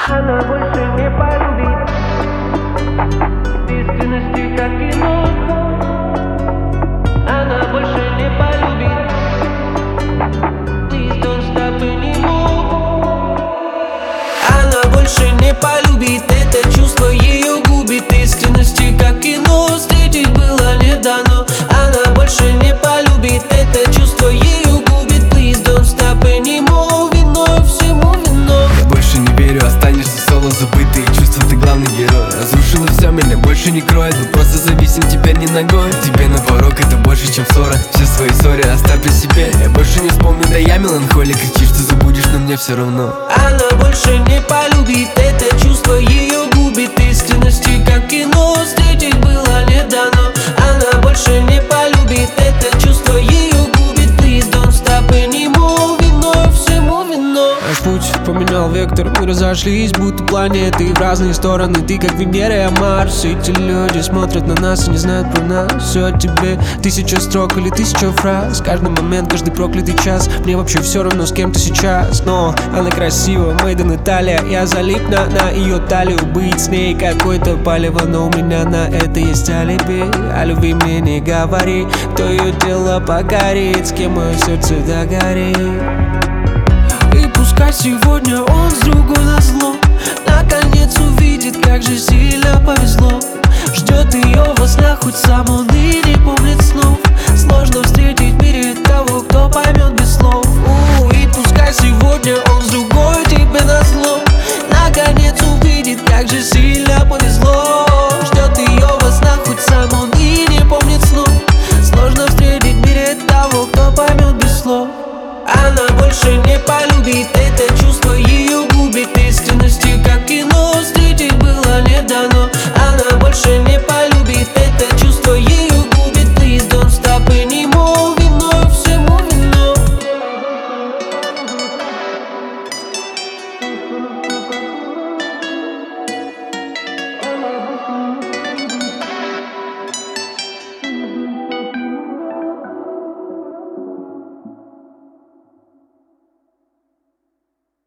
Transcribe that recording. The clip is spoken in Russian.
Она больше не полюбит искренности, как кино. Она больше не полюбит. Please don't stop anymore. Она больше не полюбит. Это чувство ее губит. Искренности, как кино. Встретить было не дано. Она больше не полюбит. Это чувство ее губит. Please don't stop anymore. Вино всему вино. Я больше не верю, останешься соло, забытые чувства, ты главный герой. Разрушила все, меня больше не кроет. Мы просто зависим теперь не ногой. Тебе на порог, это больше, чем ссора. Все свои ссоры оставь при себе. Я больше не вспомню, да я меланхолик. Кричишь, что забудешь, но мне все равно. Она больше не полюбит. Это чувство ее губит. Искренности, как кино. Встретить было не дано. Она больше не полюбит. Это чувство ее губит. Please don't stop anymore. Вино всему вино. Наш путь поменял вектор, мы разошлись, будто планеты в разные стороны. Ты как Венера, я Марс. Эти люди смотрят на нас и не знают про нас. Все о тебе, 1000 строк или 1000 фраз. Каждый момент, каждый проклятый час. Мне вообще все равно, с кем ты сейчас. Но она красива, made in Italia. Я залип на ее талию. Быть с ней какое-то палево, но у меня на это есть алиби. О любви мне не говори, кто ее дело покорит, с кем мое сердце догорит. И пускай сегодня он с другой назло, наконец увидит, как же сильно повезло. Ждет ее во снах, хоть сам он